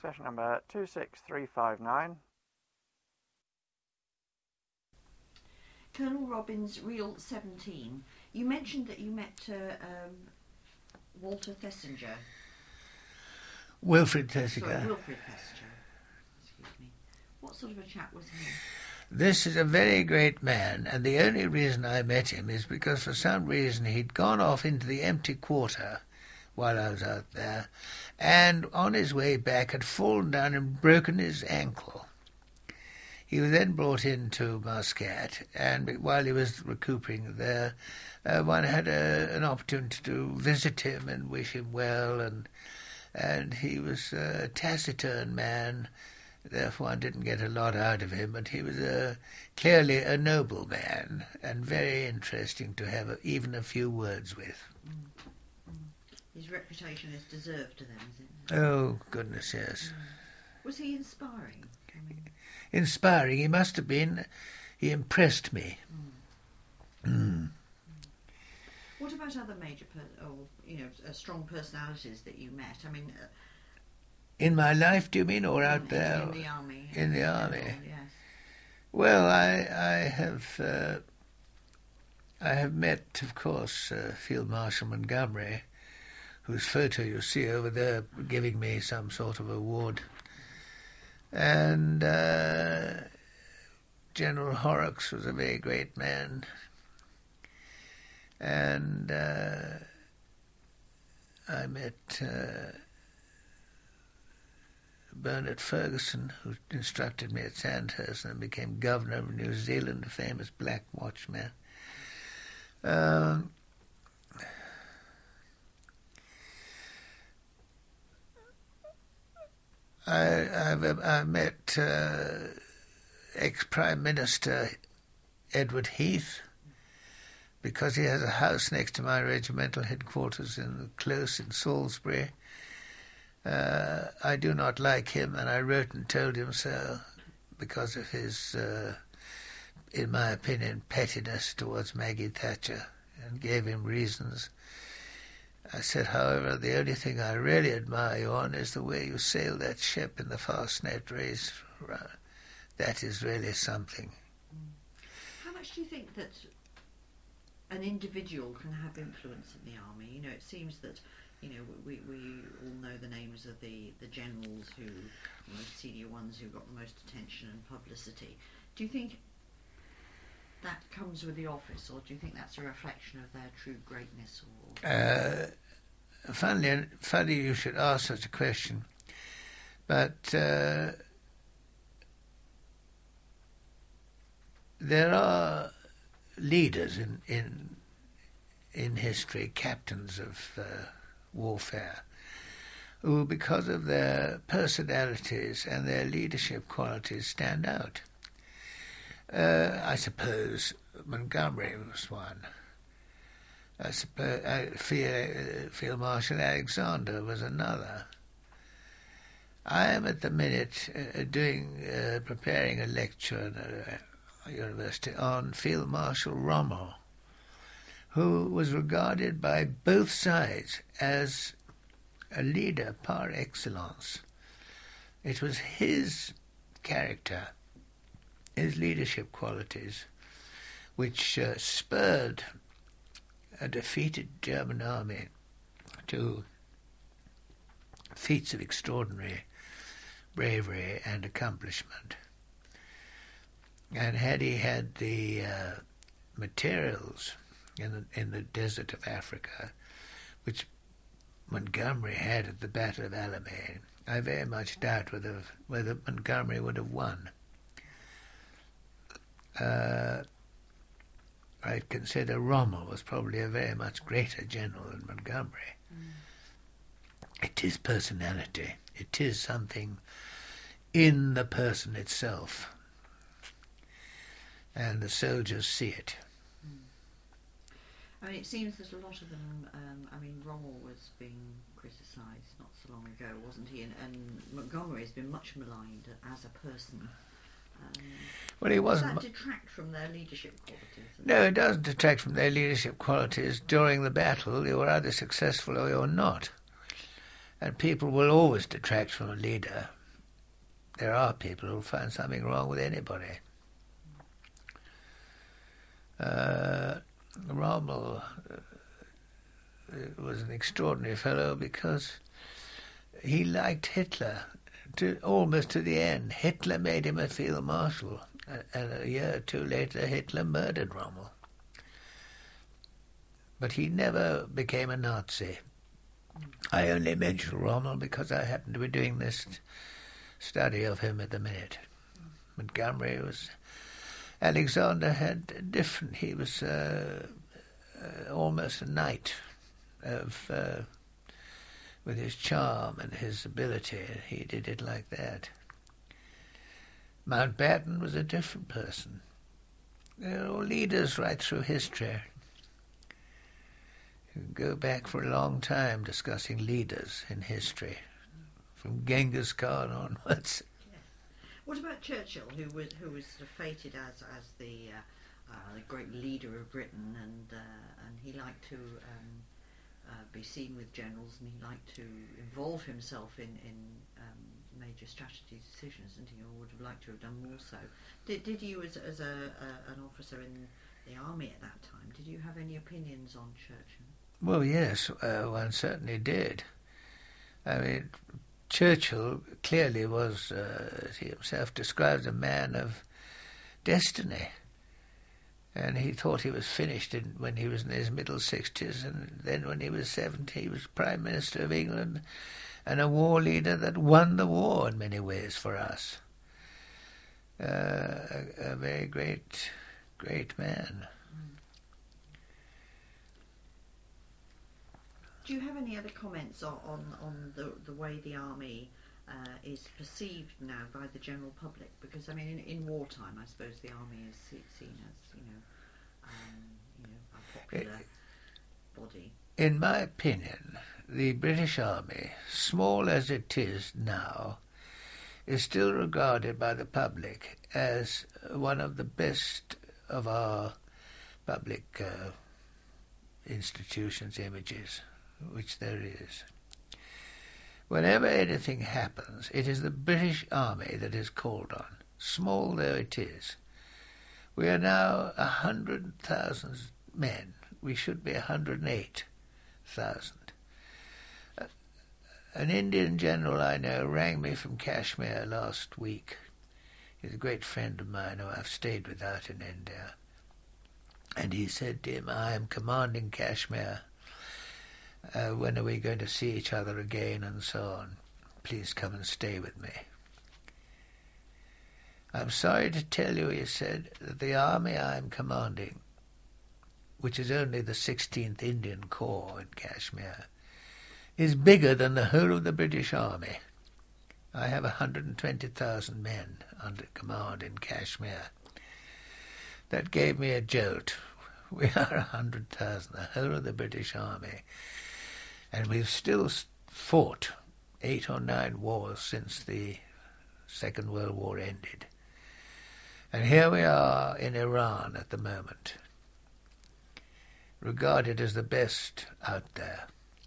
Succession number 26359. Colonel Robbins, Reel 17. You mentioned that you met Walter Thesiger. Wilfrid Thesiger. Sorry, Wilfrid Thesiger. Excuse me. What sort of a chap was he? This is a very great man, and the only reason I met him is because for some reason he'd gone off into the empty quarter while I was out there, and on his way back had fallen down and broken his ankle. He was then brought into Muscat, and while he was recuperating there, one had an opportunity to visit him and wish him well, and he was a taciturn man. Therefore, I didn't get a lot out of him, but he was clearly a noble man and very interesting to have even a few words with. His reputation is deserved to them, is it? Oh, goodness, yes. Was he inspiring? Inspiring, he must have been. He impressed me. What about other major, strong personalities that you met? I mean... in my life, do you mean, or out there? In the army. In the army. Yes. Well, I have met, of course, Field Marshal Montgomery, whose photo you see over there, giving me some sort of award, and General Horrocks was a very great man, and I met Bernard Ferguson, who instructed me at Sandhurst and became governor of New Zealand, a famous black watchman. I met ex-Prime Minister Edward Heath, because he has a house next to my regimental headquarters in the Close in Salisbury. I do not like him, and I wrote and told him so because of his, in my opinion, pettiness towards Maggie Thatcher, and gave him reasons. I said, however, the only thing I really admire you on is the way you sail that ship in the Fastnet race. That is really something. How much do you think that an individual can have influence in the army? You know, it seems that, we all know the names of the generals who, the most senior ones who got the most attention and publicity. Do you think that comes with the office, or do you think that's a reflection of their true greatness? Funny you should ask such a question, but there are leaders in history, captains of warfare, who, because of their personalities and their leadership qualities, stand out. I suppose Montgomery was one. I suppose Field Marshal Alexander was another. I am at the minute preparing a lecture at a university on Field Marshal Rommel, who was regarded by both sides as a leader par excellence. It was his character, his leadership qualities, which spurred a defeated German army to feats of extraordinary bravery and accomplishment. And had he had the materials in the desert of Africa, which Montgomery had at the Battle of Alamein, I very much doubt whether Montgomery would have won. I consider Rommel was probably a very much greater general than Montgomery. It is personality. It is something in the person itself. And the soldiers see it. I mean, it seems that a lot of them, Rommel was being criticised not so long ago, wasn't he? And Montgomery has been much maligned as a person. Well, he wasn't. Does that detract from their leadership qualities? No, it doesn't detract from their leadership qualities. During the battle, you were either successful or you're not. And people will always detract from a leader. There are people who find something wrong with anybody. Rommel was an extraordinary fellow because he liked Hitler almost to the end. Hitler made him a field marshal, and a year or two later Hitler murdered Rommel. But he never became a Nazi. I only mention Rommel because I happen to be doing this study of him at the minute. Montgomery was... Alexander had different... He was almost a knight with his charm and his ability. He did it like that. Mountbatten was a different person. They're all leaders right through history. You can go back for a long time discussing leaders in history, from Genghis Khan onwards. Yeah. What about Churchill, who was sort of fated as the great leader of Britain, and he liked to be seen with generals, and he liked to involve himself in major strategy decisions, and he would have liked to have done more so. Did you, as an officer in the army at that time, did you have any opinions on Churchill? Well, yes, one certainly did. I mean, Churchill clearly was, as he himself described, a man of destiny. And he thought he was finished when he was in his middle 60s, and then when he was 70, he was Prime Minister of England and a war leader that won the war in many ways for us. A very great man. Do you have any other comments on the way the army is perceived now by the general public? Because I mean, in wartime, I suppose the army is seen as a popular body. In my opinion, the British Army, small as it is now, is still regarded by the public as one of the best of our public institutions, images, which there is. Whenever anything happens, it is the British Army that is called on, small though it is. We are now 100,000 men. We should be 108,000. An Indian general I know rang me from Kashmir last week. He's a great friend of mine who I've stayed with out in India. And he said to him, I am commanding Kashmir. When are we going to see each other again, and so on? Please come and stay with me. I'm sorry to tell you, he said, that the army I am commanding, which is only the 16th Indian Corps in Kashmir, is bigger than the whole of the British Army. I have 120,000 men under command in Kashmir. That gave me a jolt. We are 100,000, the whole of the British Army. And we've still fought 8 or 9 wars since the Second World War ended. And here we are in Iran at the moment, regarded as the best out there.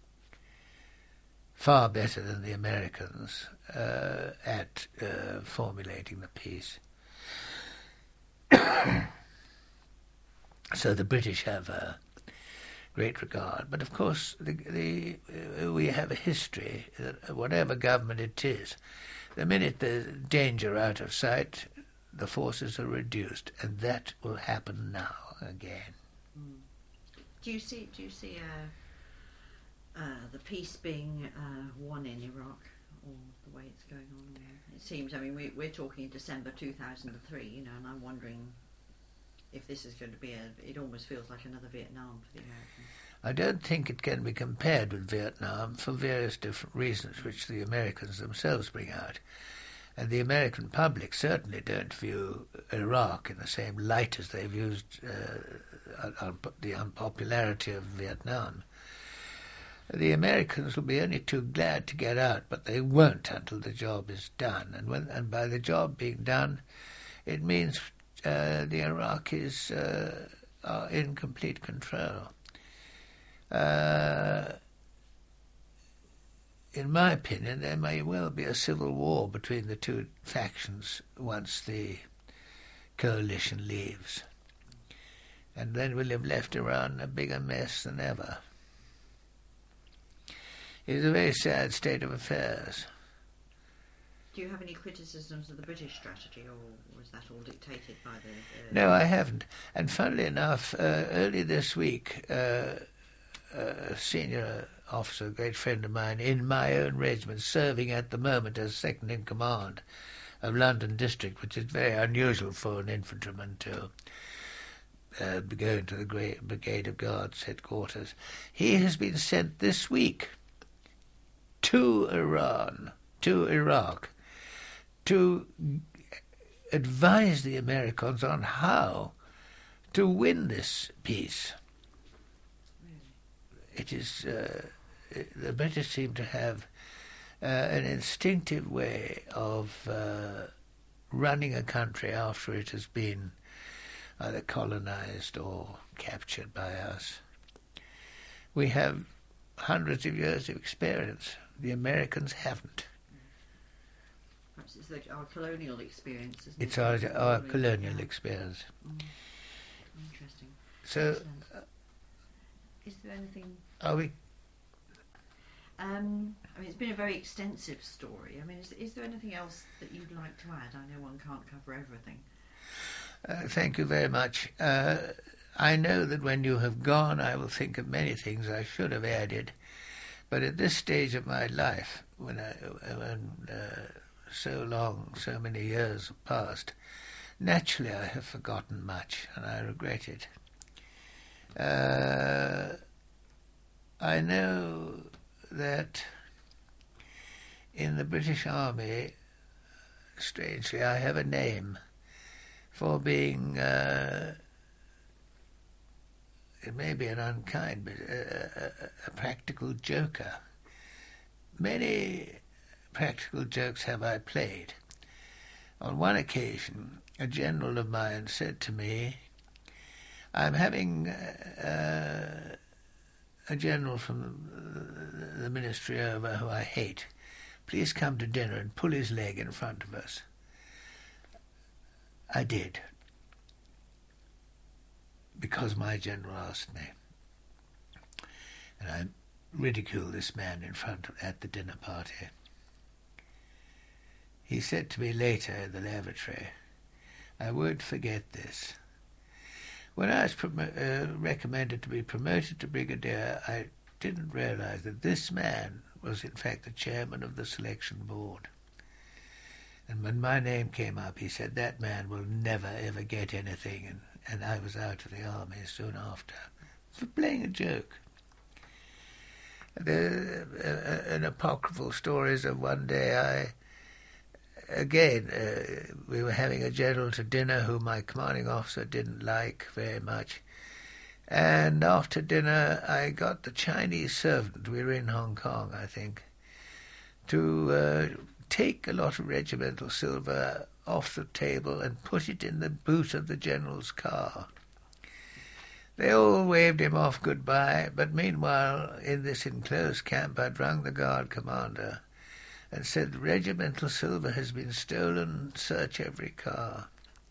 Far better than the Americans at formulating the peace. So the British have great regard. But of course, we have a history that whatever government it is, the minute there's danger out of sight, the forces are reduced, and that will happen now again. Do you see the peace being won in Iraq, or the way it's going on? It seems, I mean, we're talking December 2003, and I'm wondering if this is going to be it almost feels like another Vietnam for the Americans. I don't think it can be compared with Vietnam for various different reasons, which the Americans themselves bring out. And the American public certainly don't view Iraq in the same light as they've used the unpopularity of Vietnam. The Americans will be only too glad to get out, but they won't until the job is done. And by the job being done, it means the Iraqis are in complete control. in my opinion, there may well be a civil war between the two factions once the coalition leaves. And then we'll have left Iran in a bigger mess than ever. It's a very sad state of affairs. Do you have any criticisms of the British strategy, or was that all dictated by the... No, I haven't. And funnily enough, early this week, a senior officer, a great friend of mine, in my own regiment, serving at the moment as second in command of London District, which is very unusual for an infantryman to go into the Great Brigade of Guards headquarters. He has been sent this week to Iraq, to advise the Americans on how to win this peace. It is the British seem to have an instinctive way of running a country after it has been either colonized or captured by us. We have hundreds of years of experience. The Americans haven't. Perhaps it's like our colonial experience, isn't it? It's our colonial experience. Interesting. So, is there anything... are we... I mean, it's been a very extensive story. I mean, is there anything else that you'd like to add? I know one can't cover everything. Thank you very much. I know that when you have gone, I will think of many things I should have added. But at this stage of my life, when so many years have passed, naturally I have forgotten much, and I regret it. I know that in the British Army, strangely, I have a name for being, it may be an unkind, but a practical joker. Many practical jokes have I played. On one occasion, a general of mine said to me, I'm having a general from the ministry over who I hate. Please come to dinner and pull his leg in front of us. I did, because my general asked me. And I ridiculed this man at the dinner party. He said to me later in the lavatory, I won't forget this. When I was recommended to be promoted to brigadier, I didn't realize that this man was in fact the chairman of the selection board. And when my name came up, he said, that man will never ever get anything. And I was out of the army soon after for playing a joke. An apocryphal stories of one day we were having a general to dinner who my commanding officer didn't like very much. And after dinner, I got the Chinese servant, we were in Hong Kong, I think, to take a lot of regimental silver off the table and put it in the boot of the general's car. They all waved him off goodbye, but meanwhile, in this enclosed camp, I'd rung the guard commander and said, regimental silver has been stolen, search every car.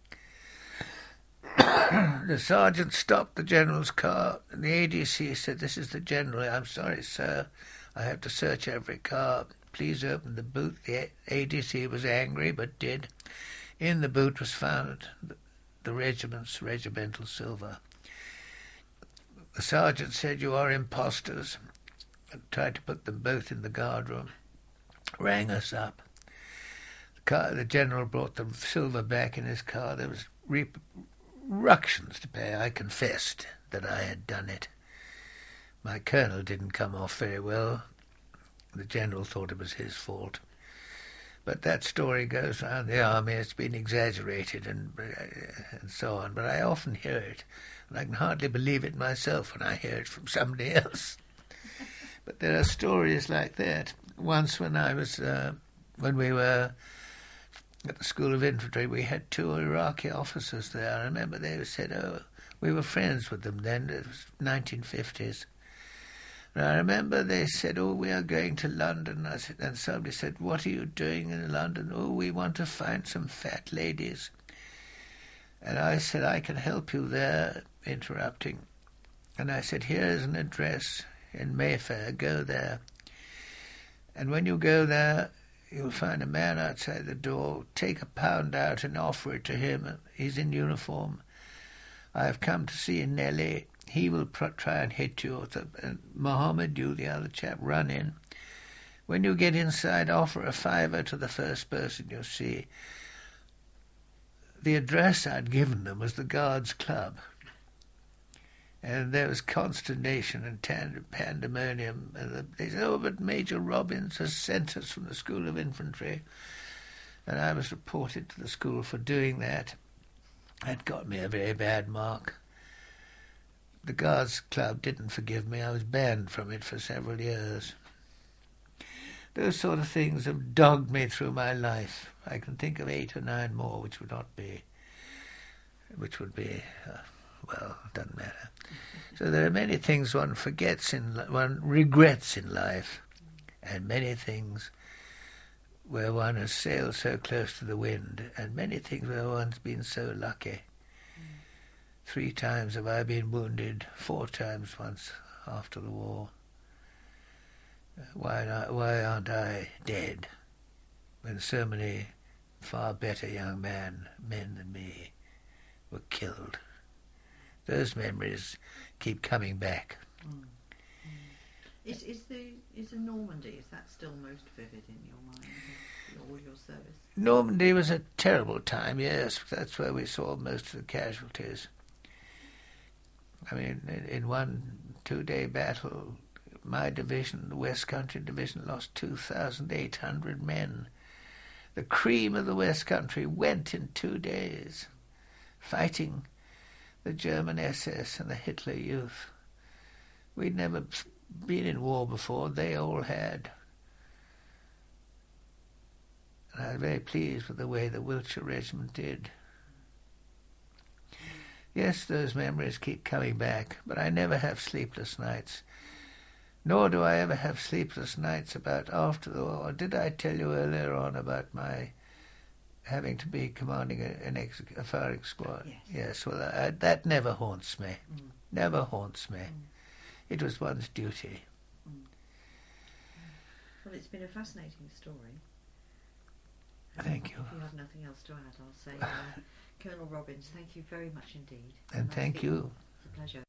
The sergeant stopped the general's car, and the ADC said, this is the general. I'm sorry, sir, I have to search every car. Please open the boot. The ADC was angry, but did. In the boot was found the regiment's regimental silver. The sergeant said, you are impostors, and tried to put them both in the guard room. Rang us up. The general brought the silver back in his car. There was ructions to pay. I confessed that I had done it. My colonel didn't come off very well. The general thought it was his fault. But that story goes round the army. It's been exaggerated and so on. But I often hear it, and I can hardly believe it myself when I hear it from somebody else. But there are stories like that. Once when we were at the School of Infantry, we had 2 Iraqi officers there. I remember they said, we were friends with them then. It was 1950s. And I remember they said, "Oh, we are going to London." And somebody said, "What are you doing in London?" "Oh, we want to find some fat ladies." And I said, "I can help you there," interrupting. And I said, "Here is an address in Mayfair. Go there. And when you go there, you'll find a man outside the door. Take £1 out and offer it to him. He's in uniform. I have come to see Nellie. He will try and hit you. And Mohammed, you, the other chap, run in. When you get inside, offer a £5 to the first person you see." The address I'd given them was the Guards' Club. And there was consternation and pandemonium. And they said, "Oh, but Major Robbins has sent us from the School of Infantry." And I was reported to the school for doing that. That got me a very bad mark. The Guards' Club didn't forgive me. I was banned from it for several years. Those sort of things have dogged me through my life. I can think of 8 or 9 more, which would be, well, doesn't matter. So there are many things one regrets in life, and many things where one has sailed so close to the wind, and many things where one's been so lucky. 3 times have I been wounded, 4 times once after the war. Why aren't I dead when so many far better young men than me were killed? Those memories keep coming back. Is the Normandy, is that still most vivid in your mind, all your service? Normandy was a terrible time, yes. That's where we saw most of the casualties. I mean, in one 2-day battle, my division, the West Country Division, lost 2,800 men. The cream of the West Country went in 2 days, fighting the German SS and the Hitler Youth. We'd never been in war before. They all had. And I was very pleased with the way the Wiltshire Regiment did. Yes, those memories keep coming back, but I never have sleepless nights. Nor do I ever have sleepless nights about after the war. Did I tell you earlier on about my having to be commanding a firing squad? Yes, well, that never haunts me. Never haunts me. It was one's duty. Well, it's been a fascinating story. Thank you. If you have nothing else to add, I'll say, Colonel Robbins, thank you very much indeed. And thank you. It's a pleasure.